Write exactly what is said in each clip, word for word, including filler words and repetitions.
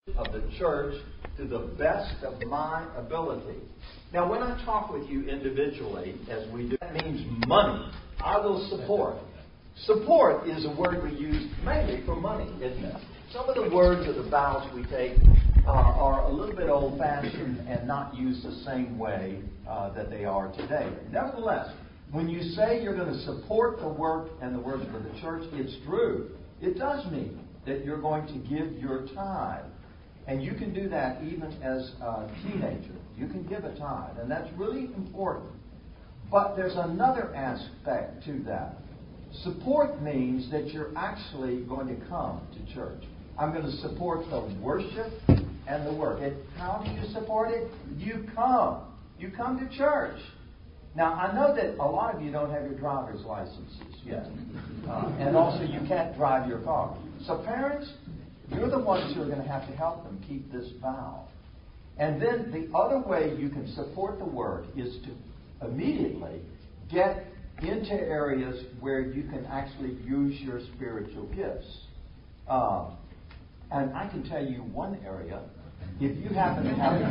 of the church to the best of my ability. Now, when I talk with you individually, as we do, that means money. I will support. Support is a word we use mainly for money, isn't it? Some of the words or the vows we take uh, are a little bit old-fashioned and not used the same way uh, that they are today. Nevertheless, when you say you're going to support the work and the worship of the church, it's true. It does mean that you're going to give your tithe. And you can do that even as a teenager. You can give a tithe, and that's really important. But there's another aspect to that. Support means that you're actually going to come to church. I'm going to support the worship and the work. And how do you support it? You come. You come to church. Now, I know that a lot of you don't have your driver's licenses yet. Uh, and also, you can't drive your car. So, parents, you're the ones who are going to have to help them keep this vow. And then the other way you can support the work is to immediately get into areas where you can actually use your spiritual gifts. Um, and I can tell you one area. If you happen to have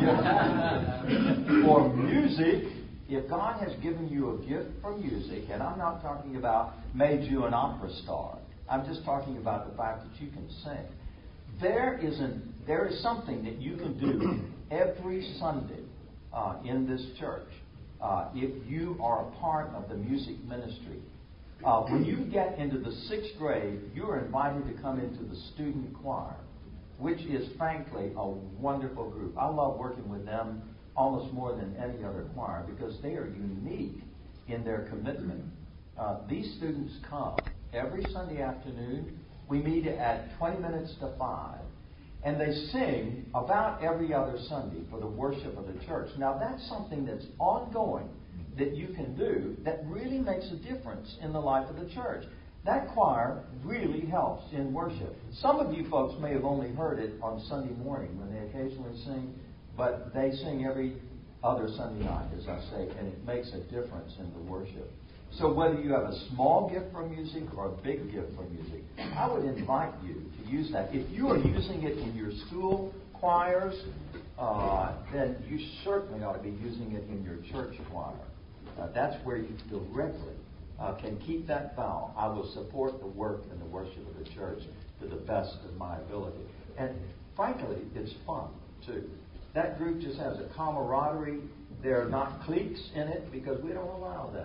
a gift for music, if God has given you a gift for music, and I'm not talking about made you an opera star. I'm just talking about the fact that you can sing. There is, an, there is something that you can do every Sunday uh, in this church uh, if you are a part of the music ministry. Uh, when you get into the sixth grade, you are invited to come into the student choir, which is, frankly, a wonderful group. I love working with them almost more than any other choir because they are unique in their commitment. Uh, these students come every Sunday afternoon. We meet at twenty minutes to five, and they sing about every other Sunday for the worship of the church. Now, that's something that's ongoing that you can do that really makes a difference in the life of the church. That choir really helps in worship. Some of you folks may have only heard it on Sunday morning when they occasionally sing, but they sing every other Sunday night, as I say, and it makes a difference in the worship. So whether you have a small gift for music or a big gift for music, I would invite you to use that. If you are using it in your school choirs, uh, then you certainly ought to be using it in your church choir. Uh, that's where you directly uh, can keep that vow. I will support the work and the worship of the church to the best of my ability. And frankly, it's fun, too. That group just has a camaraderie. There are not cliques in it because we don't allow that.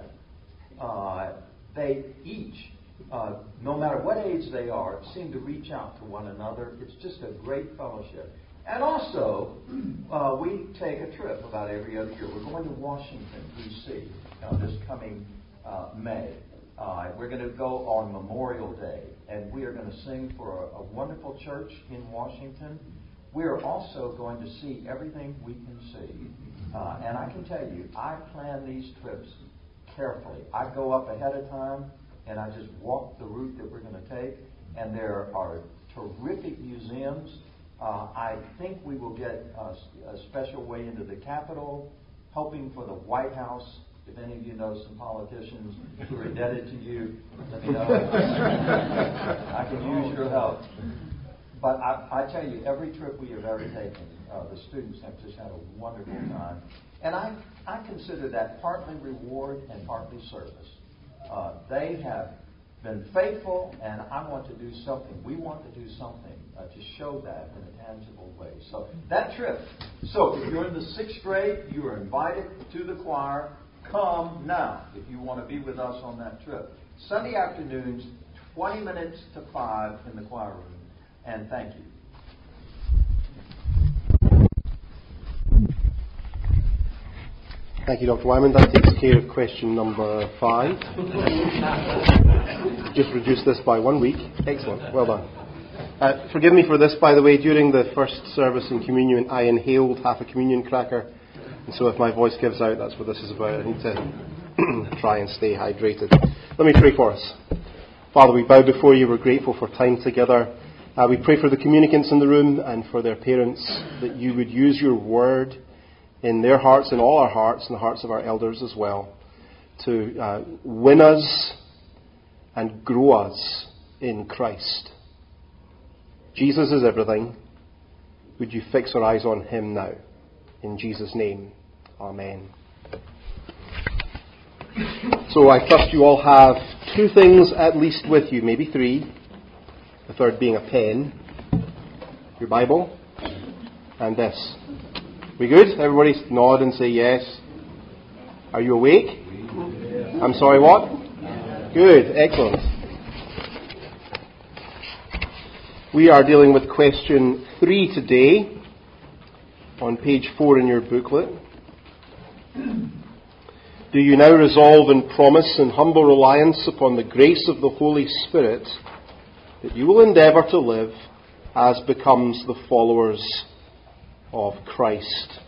Uh, they each, uh, no matter what age they are, seem to reach out to one another. It's just a great fellowship. And also, uh, we take a trip about every other year. We're going to Washington, D C uh, this coming uh, May. Uh, we're going to go on Memorial Day, and we are going to sing for a, a wonderful church in Washington. We are also going to see everything we can see. Uh, and I can tell you, I plan these trips carefully. I go up ahead of time and I just walk the route that we're going to take. And there are terrific museums. Uh, I think we will get a, a special way into the Capitol, hoping for the White House. If any of you know some politicians who are indebted to you, let me know. I can use your help. But I, I tell you, every trip we have ever taken, uh, the students have just had a wonderful time. And I, I consider that partly reward and partly service. Uh, they have been faithful, and I want to do something. We want to do something uh, to show that in a tangible way. So that trip. So if you're in the sixth grade, you are invited to the choir. Come now if you want to be with us on that trip. Sunday afternoons, twenty minutes to five in the choir room. And thank you. Thank you, Doctor Wyman. That takes care of question number five. Just reduced this by one week. Excellent. Well done. Uh, forgive me for this, by the way. During the first service in communion, I inhaled half a communion cracker. And so if my voice gives out, that's what this is about. I need to try and stay hydrated. Let me pray for us. Father, we bow before you. We're grateful for time together. Uh, we pray for the communicants in the room and for their parents, that you would use your word in their hearts, in all our hearts, and the hearts of our elders as well, to uh, win us and grow us in Christ. Jesus is everything. would you fix our eyes on him now? In Jesus' name, amen. So I trust you all have two things at least with you, maybe three. The third being a pen, your Bible, and this. We good? Everybody nod and say yes. Are you awake? I'm sorry, what? Good, excellent. We are dealing with question three today on page four in your booklet. Do you now resolve and promise in humble reliance upon the grace of the Holy Spirit that you will endeavour to live as becomes the followers of Christ?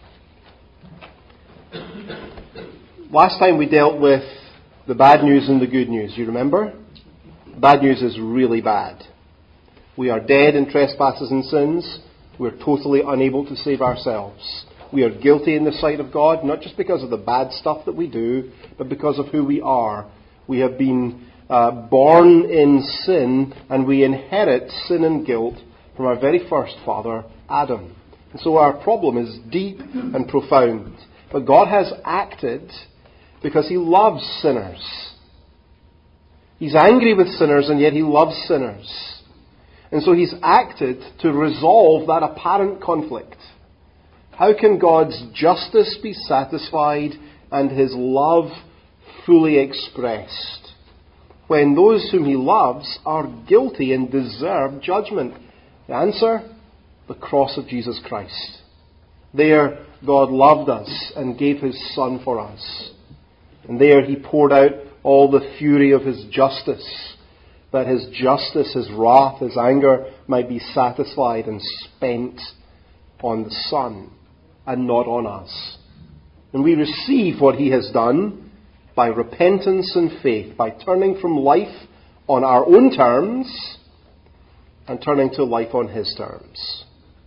Last time we dealt with the bad news and the good news. You remember? The bad news is really bad. We are dead in trespasses and sins. We're totally unable to save ourselves. We are guilty in the sight of God, not just because of the bad stuff that we do, but because of who we are. We have been uh, born in sin, and we inherit sin and guilt from our very first father, Adam. And so our problem is deep and profound. But God has acted because he loves sinners. He's angry with sinners, and yet he loves sinners. And so he's acted to resolve that apparent conflict. How can God's justice be satisfied and his love fully expressed when those whom he loves are guilty and deserve judgment? The answer? The cross of Jesus Christ. There, God loved us and gave his Son for us. And there he poured out all the fury of his justice, that his justice, his wrath, his anger might be satisfied and spent on the Son and not on us. And we receive what he has done by repentance and faith, by turning from life on our own terms and turning to life on his terms.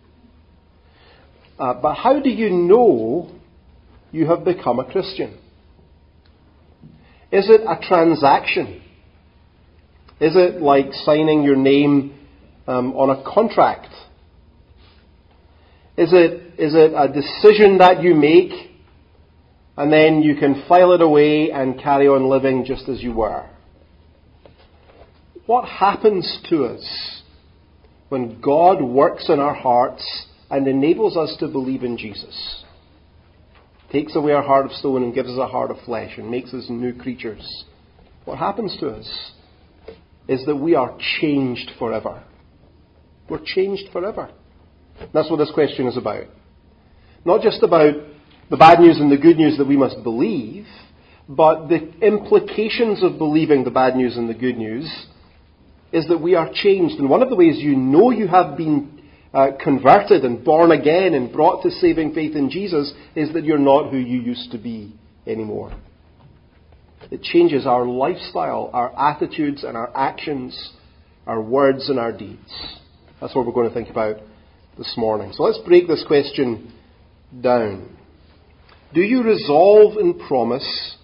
Uh, but how do you know you have become a Christian? Is it a transaction? Is it like signing your name um, on a contract? Is it, is it a decision that you make and then you can file it away and carry on living just as you were? What happens to us when God works in our hearts and enables us to believe in Jesus? Takes away our heart of stone and gives us a heart of flesh and makes us new creatures. What happens to us is that we are changed forever. We're changed forever. That's what this question is about. Not just about the bad news and the good news that we must believe, but the implications of believing the bad news and the good news is that we are changed. And one of the ways you know you have been uh, converted and born again and brought to saving faith in Jesus is that you're not who you used to be anymore. It changes our lifestyle, our attitudes and our actions, our words and our deeds. That's what we're going to think about this morning. So let's break this question down. Do you resolve and promise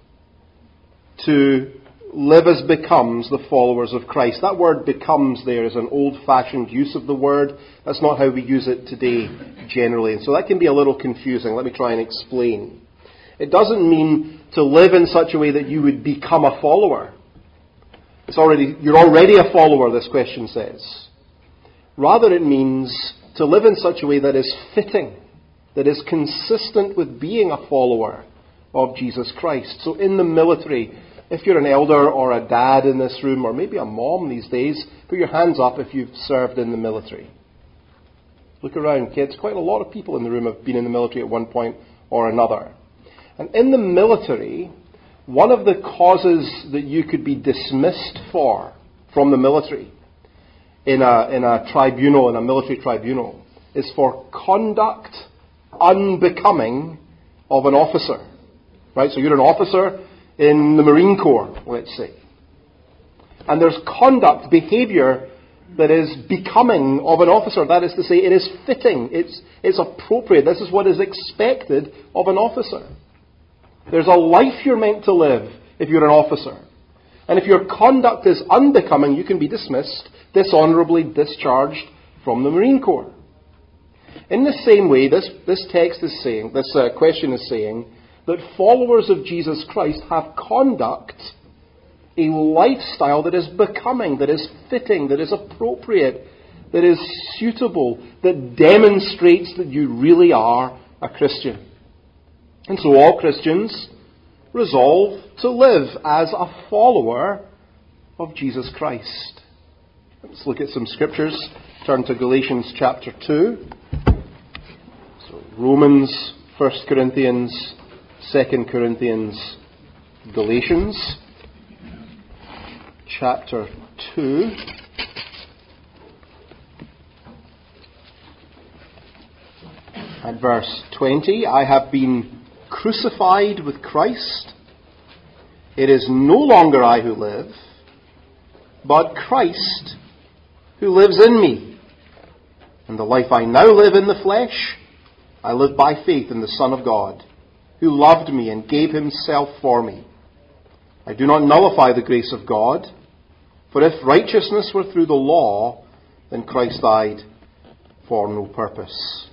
to live as becomes the followers of Christ? That word becomes there is an old-fashioned use of the word. That's not how we use it today generally. And so that can be a little confusing. Let me try and explain. It doesn't mean to live in such a way that you would become a follower. It's already, you're already a follower, this question says. Rather, it means to live in such a way that is fitting, that is consistent with being a follower of Jesus Christ. So in the military, if you're an elder or a dad in this room, or maybe a mom these days, put your hands up if you've served in the military. Look around, kids. Quite a lot of people in the room have been in the military at one point or another. And in the military, one of the causes that you could be dismissed for from the military in a, in a tribunal, in a military tribunal, is for conduct unbecoming of an officer. Right? So you're an officer in the Marine Corps, let's say. And there's conduct, behavior that is becoming of an officer. That is to say, it is fitting. It's, it's appropriate. This is what is expected of an officer. There's a life you're meant to live if you're an officer. And if your conduct is unbecoming, you can be dismissed, dishonorably discharged from the Marine Corps. In the same way, this, this text is saying, this uh, question is saying, that followers of Jesus Christ have conduct, a lifestyle that is becoming, that is fitting, that is appropriate, that is suitable, that demonstrates that you really are a Christian. And so all Christians resolve to live as a follower of Jesus Christ. Let's look at some scriptures. Turn to Galatians chapter two. So Romans, First Corinthians, Second Corinthians, Galatians chapter two. At verse twenty, I have been crucified with Christ. It is no longer I who live, but Christ who lives in me. And the life I now live in the flesh, I live by faith in the Son of God, who loved me and gave himself for me. I do not nullify the grace of God, for if righteousness were through the law, then Christ died for no purpose.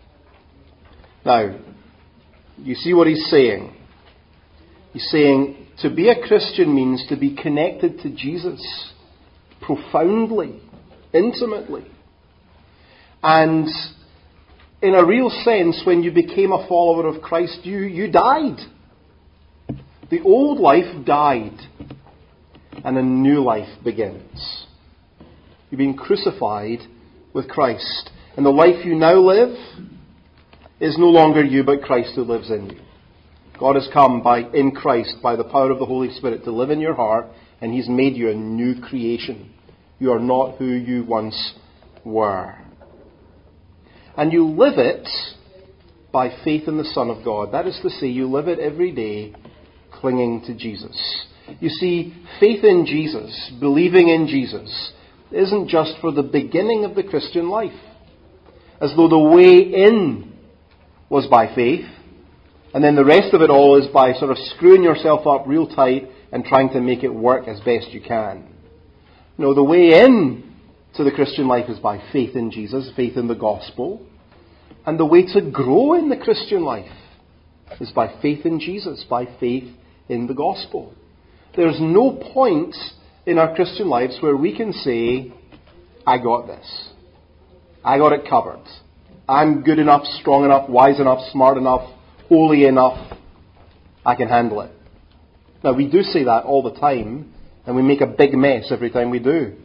Now, you see what he's saying. He's saying to be a Christian means to be connected to Jesus profoundly, intimately. And in a real sense, when you became a follower of Christ, you, you died. The old life died, and a new life begins. You've been crucified with Christ. And the life you now live is no longer you, but Christ who lives in you. God has come by in Christ, by the power of the Holy Spirit, to live in your heart, and he's made you a new creation. You are not who you once were. And you live it by faith in the Son of God. That is to say, you live it every day clinging to Jesus. You see, faith in Jesus, believing in Jesus, isn't just for the beginning of the Christian life. As though the way in was by faith, and then the rest of it all is by sort of screwing yourself up real tight and trying to make it work as best you can. No, the way in to the Christian life is by faith in Jesus, faith in the gospel. And the way to grow in the Christian life is by faith in Jesus, by faith in the gospel. There's no point in our Christian lives where we can say, I got this. I got it covered. I'm good enough, strong enough, wise enough, smart enough, holy enough. I can handle it. Now, we do say that all the time, and we make a big mess every time we do.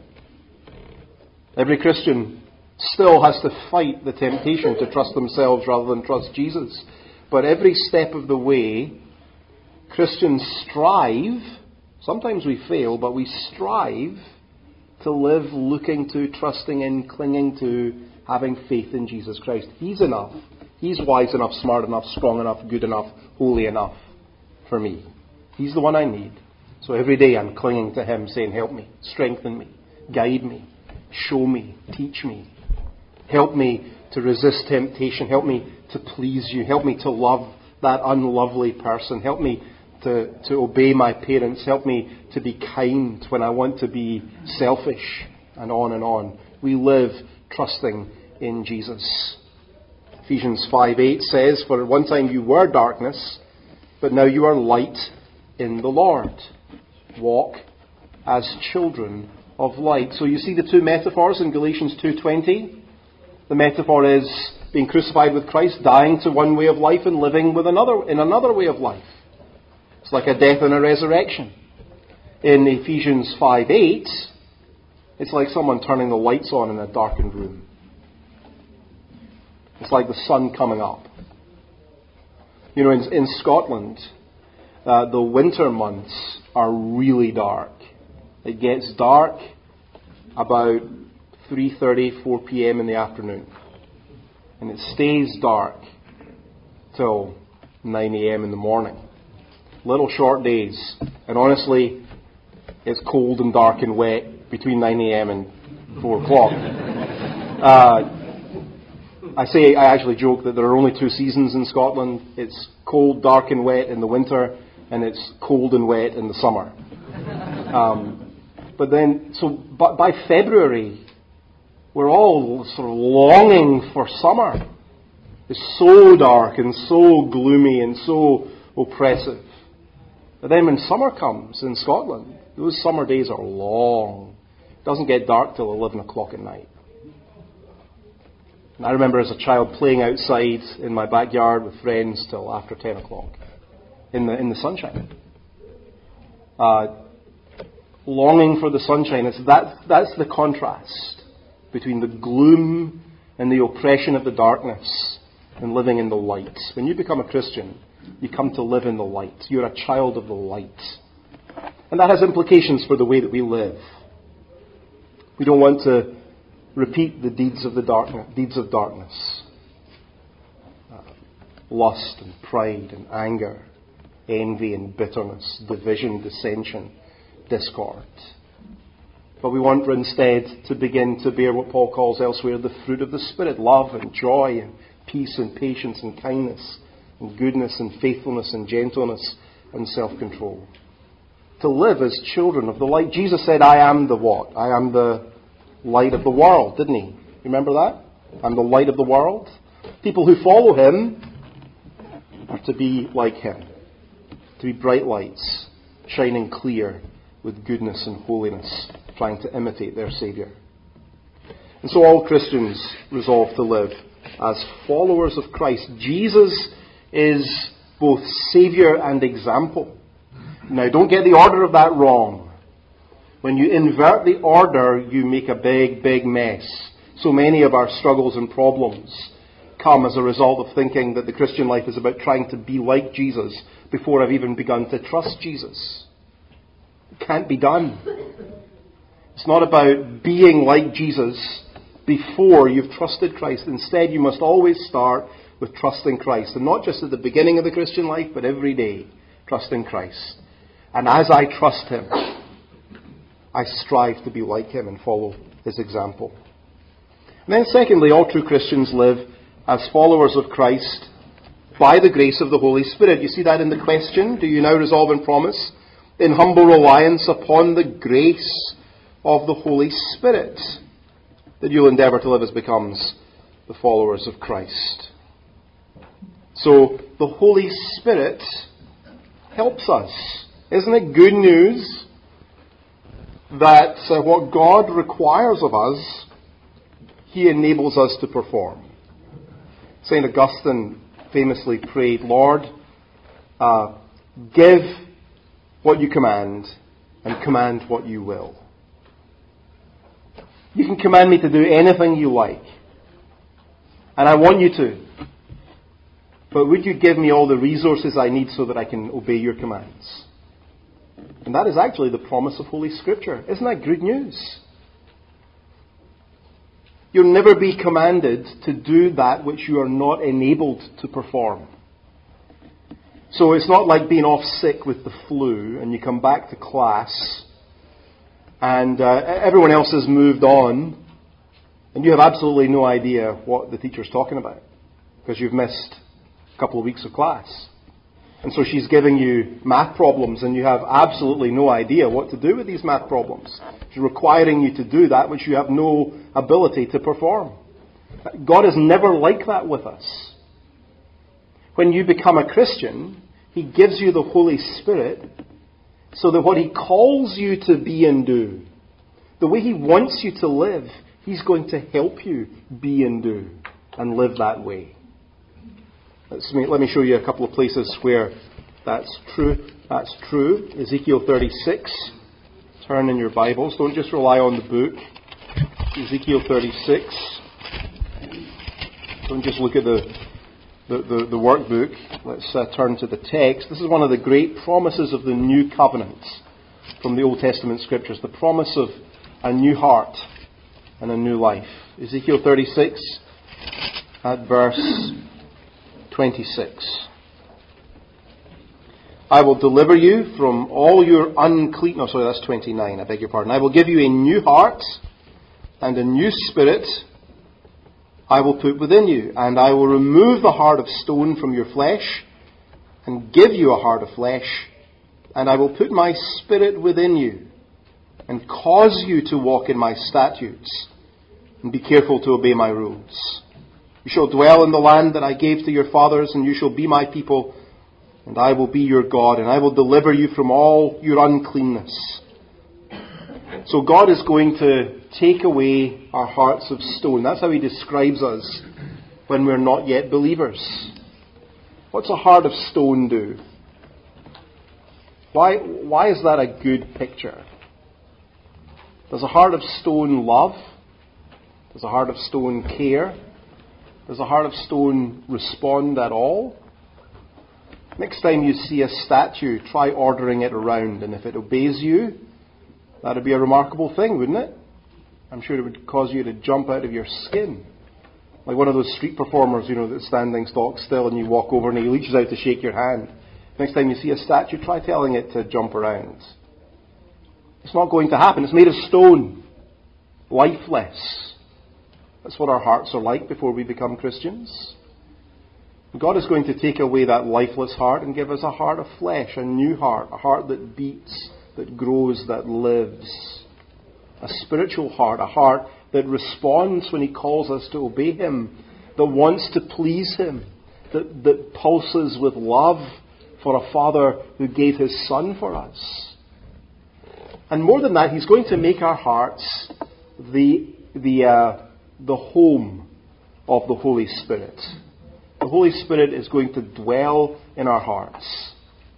Every Christian still has to fight the temptation to trust themselves rather than trust Jesus. But every step of the way, Christians strive, sometimes we fail, but we strive to live looking to, trusting in, clinging to, having faith in Jesus Christ. He's enough. He's wise enough, smart enough, strong enough, good enough, holy enough for me. He's the one I need. So every day I'm clinging to him, saying, help me, strengthen me, guide me, show me, teach me. Help me to resist temptation. Help me to please you. Help me to love that unlovely person. Help me to, to obey my parents. Help me to be kind when I want to be selfish, and on and on. We live trusting in Jesus. Ephesians five eight says, for at one time you were darkness, but now you are light in the Lord. Walk as children of light. So you see the two metaphors in Galatians two twenty. The metaphor is being crucified with Christ, dying to one way of life and living with another in another way of life. It's like a death and a resurrection. In Ephesians five eight, it's like someone turning the lights on in a darkened room. It's like the sun coming up. You know, in, in Scotland, uh, the winter months are really dark. It gets dark about three thirty, four p.m. in the afternoon. And it stays dark till nine a.m. in the morning. Little short days. And honestly, it's cold and dark and wet between nine a.m. and four o'clock. Uh, I say, I actually joke that there are only two seasons in Scotland. It's cold, dark and wet in the winter, and it's cold and wet in the summer. Um, but then, so by, by February, we're all sort of longing for summer. It's so dark and so gloomy and so oppressive. But then when summer comes in Scotland, those summer days are long. It doesn't get dark till eleven o'clock at night. And I remember as a child playing outside in my backyard with friends till after ten o'clock in the in the sunshine. Uh, longing for the sunshine. It's that, that's the contrast between the gloom and the oppression of the darkness and living in the light. When you become a Christian, you come to live in the light. You're a child of the light. And that has implications for the way that we live. We don't want to repeat the deeds of the darkness, deeds of darkness. Uh, lust and pride and anger, envy and bitterness, division, dissension, discord. But we want instead to begin to bear what Paul calls elsewhere the fruit of the Spirit, love and joy and peace and patience and kindness and goodness and faithfulness and gentleness and self-control. To live as children of the light. Jesus said, I am the what? I am the light of the world, didn't he? Remember that? I'm the light of the world. People who follow him are to be like him. To be bright lights, shining clear with goodness and holiness, trying to imitate their Saviour. And so all Christians resolve to live as followers of Christ. Jesus is both Saviour and example. Now, don't get the order of that wrong. When you invert the order, you make a big, big mess. So many of our struggles and problems come as a result of thinking that the Christian life is about trying to be like Jesus before I've even begun to trust Jesus. It can't be done. It's not about being like Jesus before you've trusted Christ. Instead, you must always start with trusting Christ. And not just at the beginning of the Christian life, but every day, trusting Christ. And as I trust him, I strive to be like him and follow his example. And then secondly, all true Christians live as followers of Christ by the grace of the Holy Spirit. You see that in the question, do you now resolve and promise in humble reliance upon the grace of the Holy Spirit that you'll endeavour to live as becomes the followers of Christ? So the Holy Spirit helps us. Isn't it good news that uh, what God requires of us, he enables us to perform? Saint Augustine famously prayed, Lord, uh, give what you command and command what you will. You can command me to do anything you like, and I want you to. But would you give me all the resources I need so that I can obey your commands? And that is actually the promise of Holy Scripture. Isn't that good news? You'll never be commanded to do that which you are not enabled to perform. So it's not like being off sick with the flu and you come back to class and uh, everyone else has moved on and you have absolutely no idea what the teacher's talking about because you've missed a couple of weeks of class. And so she's giving you math problems and you have absolutely no idea what to do with these math problems. She's requiring you to do that which you have no ability to perform. God is never like that with us. When you become a Christian, he gives you the Holy Spirit so that what he calls you to be and do, the way he wants you to live, he's going to help you be and do and live that way. Let's, let me show you a couple of places where that's true. That's true. Ezekiel thirty-six. Turn in your Bibles. Don't just rely on the book. Ezekiel thirty-six. Don't just look at the the, the, the workbook. Let's uh, turn to the text. This is one of the great promises of the new covenant from the Old Testament Scriptures. The promise of a new heart and a new life. Ezekiel thirty-six at verse twenty-six. I will deliver you from all your unclean... No, sorry, that's twenty-nine. I beg your pardon. I will give you a new heart and a new spirit I will put within you. And I will remove the heart of stone from your flesh and give you a heart of flesh. And I will put my spirit within you and cause you to walk in my statutes and be careful to obey my rules. You shall dwell in the land that I gave to your fathers, and you shall be my people, and I will be your God, and I will deliver you from all your uncleanness. So God is going to take away our hearts of stone. That's how he describes us when we're not yet believers. What's a heart of stone do? Why, why is that a good picture? Does a heart of stone love? Does a heart of stone care? Does a heart of stone respond at all? Next time you see a statue, try ordering it around, and if it obeys you, that would be a remarkable thing, wouldn't it? I'm sure it would cause you to jump out of your skin. Like one of those street performers, you know, that's standing stock still and you walk over and he reaches out to shake your hand. Next time you see a statue, try telling it to jump around. It's not going to happen. It's made of stone. Lifeless. That's what our hearts are like before we become Christians. God is going to take away that lifeless heart and give us a heart of flesh, a new heart, a heart that beats, that grows, that lives. A spiritual heart, a heart that responds when he calls us to obey him, that wants to please him, that, that pulses with love for a Father who gave his Son for us. And more than that, he's going to make our hearts the, the, uh, the home of the Holy Spirit. The Holy Spirit is going to dwell in our hearts.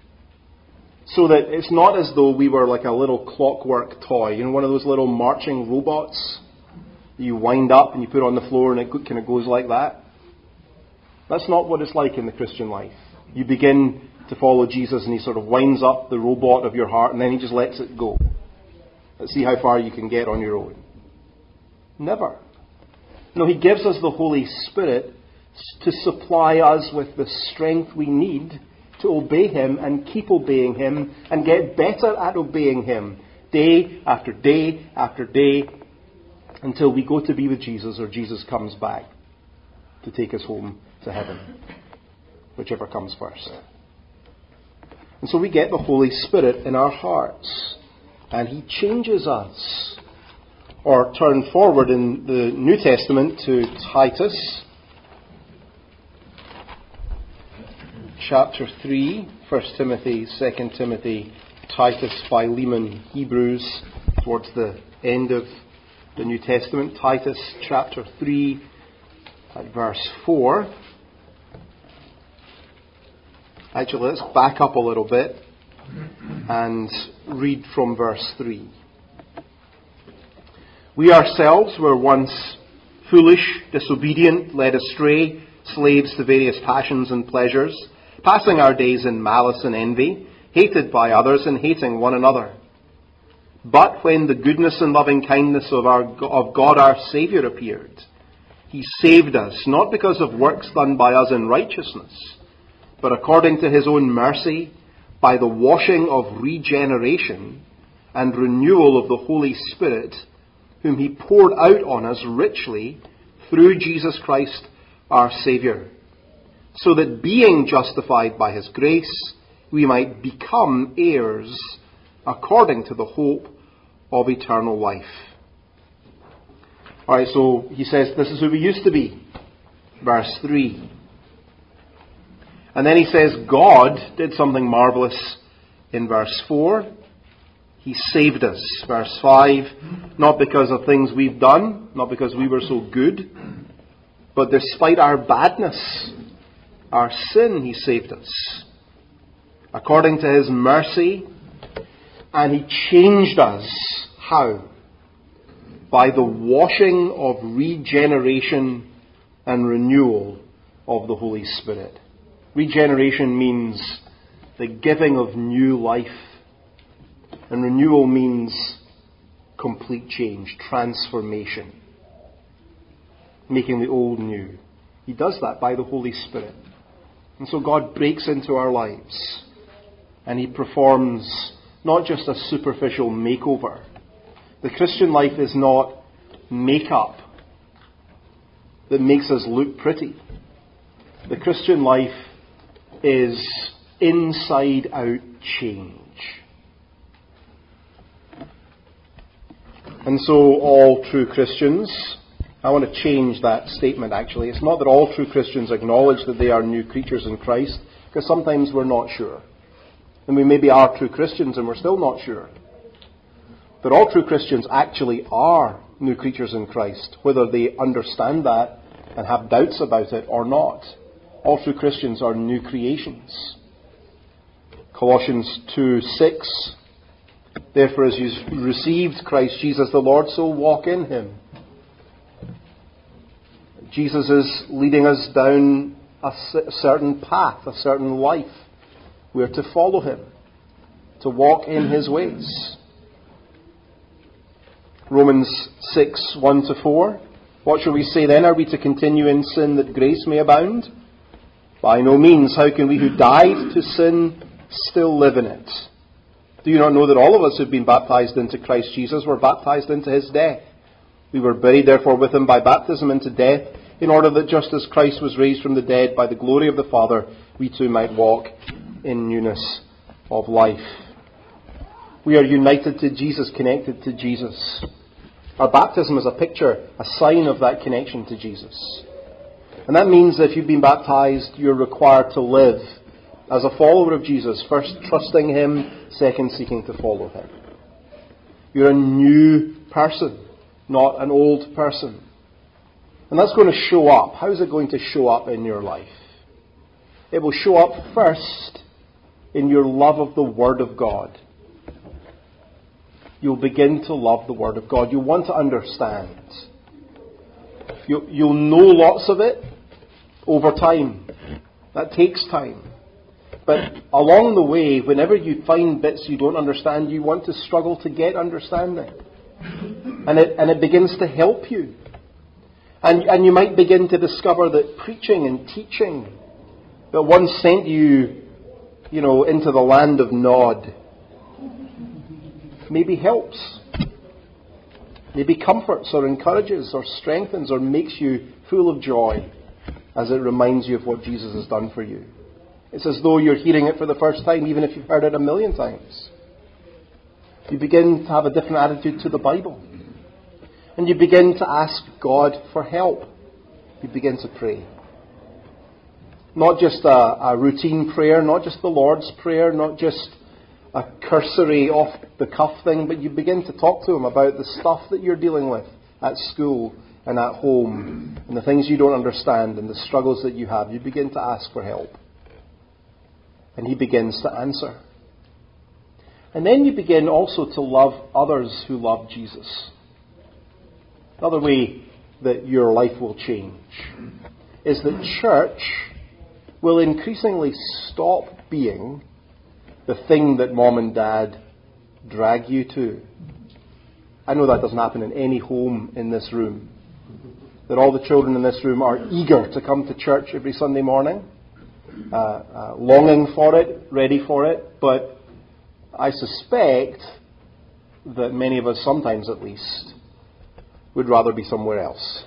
So that it's not as though we were like a little clockwork toy, you know, one of those little marching robots that you wind up and you put on the floor and it kind of goes like that. That's not what it's like in the Christian life. You begin to follow Jesus and he sort of winds up the robot of your heart and then he just lets it go. Let's see how far you can get on your own. Never. No, he gives us the Holy Spirit to supply us with the strength we need to obey him and keep obeying him and get better at obeying him day after day after day until we go to be with Jesus or Jesus comes back to take us home to heaven, whichever comes first. And so we get the Holy Spirit in our hearts and he changes us. Or turn forward in the New Testament to Titus chapter three, First Timothy, Second Timothy, Titus, Philemon, Hebrews, towards the end of the New Testament. Titus chapter three at verse four. Actually, let's back up a little bit and read from verse three. We ourselves were once foolish, disobedient, led astray, slaves to various passions and pleasures, passing our days in malice and envy, hated by others and hating one another. But when the goodness and loving kindness of, our, of God our Saviour appeared, he saved us, not because of works done by us in righteousness, but according to his own mercy, by the washing of regeneration and renewal of the Holy Spirit, whom he poured out on us richly through Jesus Christ our Saviour, so that being justified by his grace, we might become heirs according to the hope of eternal life. Alright, so he says this is who we used to be. Verse three. And then he says God did something marvellous in verse four. He saved us. Verse five, not because of things we've done, not because we were so good, but despite our badness, our sin, he saved us. According to his mercy, and he changed us. How? By the washing of regeneration and renewal of the Holy Spirit. Regeneration means the giving of new life. And renewal means complete change, transformation. Making the old new. He does that by the Holy Spirit. And so God breaks into our lives. And he performs not just a superficial makeover. The Christian life is not makeup that makes us look pretty. The Christian life is inside out change. And so all true Christians I want to change that statement, actually. It's not that all true Christians acknowledge that they are new creatures in Christ, because sometimes we're not sure. And we maybe are true Christians and we're still not sure. But all true Christians actually are new creatures in Christ, whether they understand that and have doubts about it or not. All true Christians are new creations. Colossians two six, therefore as you received Christ Jesus the Lord, so walk in him. Jesus is leading us down a certain path, a certain life. We are to follow him, to walk in his ways. Romans six one to four. What shall we say then? Are we to continue in sin that grace may abound? By no means. How can we who died to sin still live in it? Do you not know that all of us who have been baptized into Christ Jesus were baptized into his death? We were buried therefore with him by baptism into death, in order that just as Christ was raised from the dead by the glory of the Father, we too might walk in newness of life. We are united to Jesus, connected to Jesus. Our baptism is a picture, a sign of that connection to Jesus. And that means that if you've been baptized, you're required to live as a follower of Jesus, first trusting him, second seeking to follow him. You're a new person, not an old person. And that's going to show up. How is it going to show up in your life? It will show up first in your love of the Word of God. You'll begin to love the Word of God. You'll want to understand. You'll, you'll know lots of it over time. That takes time. But along the way, whenever you find bits you don't understand, you want to struggle to get understanding. And it, and it begins to help you. And, and you might begin to discover that preaching and teaching that once sent you, you know, into the land of Nod maybe helps, maybe comforts or encourages or strengthens or makes you full of joy as it reminds you of what Jesus has done for you. It's as though you're hearing it for the first time, even if you've heard it a million times. You begin to have a different attitude to the Bible. And you begin to ask God for help. You begin to pray. Not just a, a routine prayer, not just the Lord's Prayer, not just a cursory off-the-cuff thing, but you begin to talk to him about the stuff that you're dealing with at school and at home, and the things you don't understand and the struggles that you have. You begin to ask for help. And he begins to answer. And then you begin also to love others who love Jesus. Another way that your life will change is that church will increasingly stop being the thing that mom and dad drag you to. I know that doesn't happen in any home in this room. That all the children in this room are eager to come to church every Sunday morning, uh, uh, longing for it, ready for it, but I suspect that many of us, sometimes at least, would rather be somewhere else.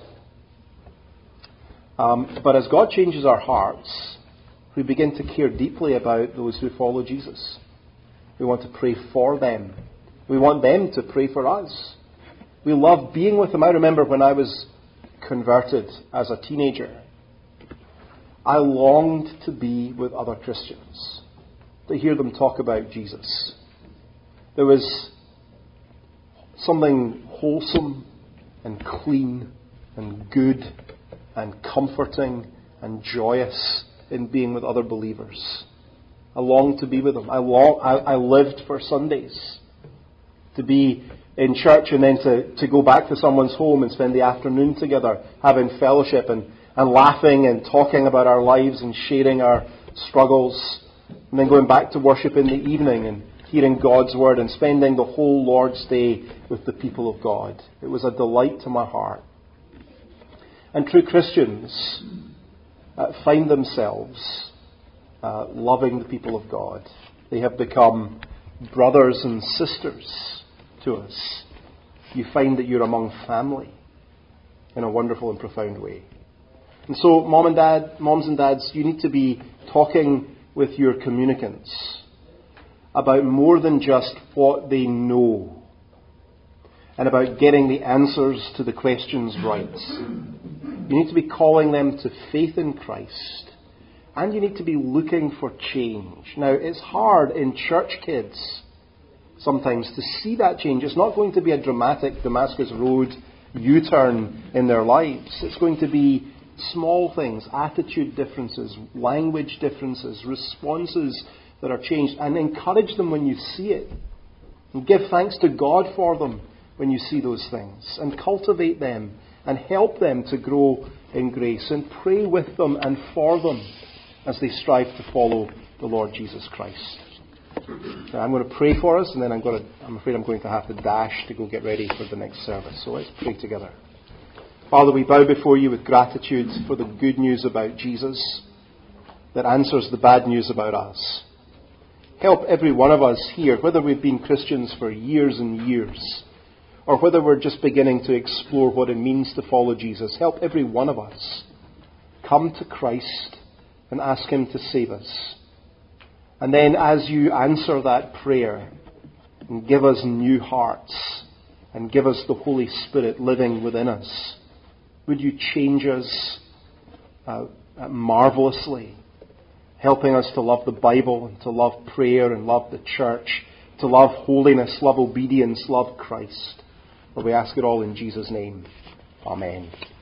Um, but as God changes our hearts, we begin to care deeply about those who follow Jesus. We want to pray for them. We want them to pray for us. We love being with them. I remember when I was converted as a teenager, I longed to be with other Christians, to hear them talk about Jesus. There was something wholesome and clean and good and comforting and joyous in being with other believers. I longed to be with them. I, long, I, I lived for Sundays to be in church and then to, to go back to someone's home and spend the afternoon together having fellowship and, and laughing and talking about our lives and sharing our struggles, and then going back to worship in the evening and hearing God's word and spending the whole Lord's Day with the people of God. It was a delight to my heart. And true Christians uh, find themselves uh, loving the people of God. They have become brothers and sisters to us. You find that you're among family in a wonderful and profound way. And so, mom and dad, moms and dads, you need to be talking with your communicants about more than just what they know. and about getting the answers to the questions right. You need to be calling them to faith in Christ. And you need to be looking for change. Now, it's hard in church kids sometimes to see that change. It's not going to be a dramatic Damascus Road U-turn in their lives. It's going to be small things, attitude differences, language differences, responses that are changed. And encourage them when you see it. And give thanks to God for them when you see those things. And cultivate them and help them to grow in grace. And pray with them and for them as they strive to follow the Lord Jesus Christ. Now, I'm going to pray for us, and then I'm going to, I'm afraid I'm going to have to dash to go get ready for the next service. So let's pray together. Father, we bow before you with gratitude for the good news about Jesus that answers the bad news about us. Help every one of us here, whether we've been Christians for years and years, or whether we're just beginning to explore what it means to follow Jesus. Help every one of us come to Christ and ask him to save us. And then as you answer that prayer and give us new hearts and give us the Holy Spirit living within us, would you change us uh, marvelously, helping us to love the Bible and to love prayer and love the church, to love holiness, love obedience, love Christ. Well, we ask it all in Jesus' name. Amen.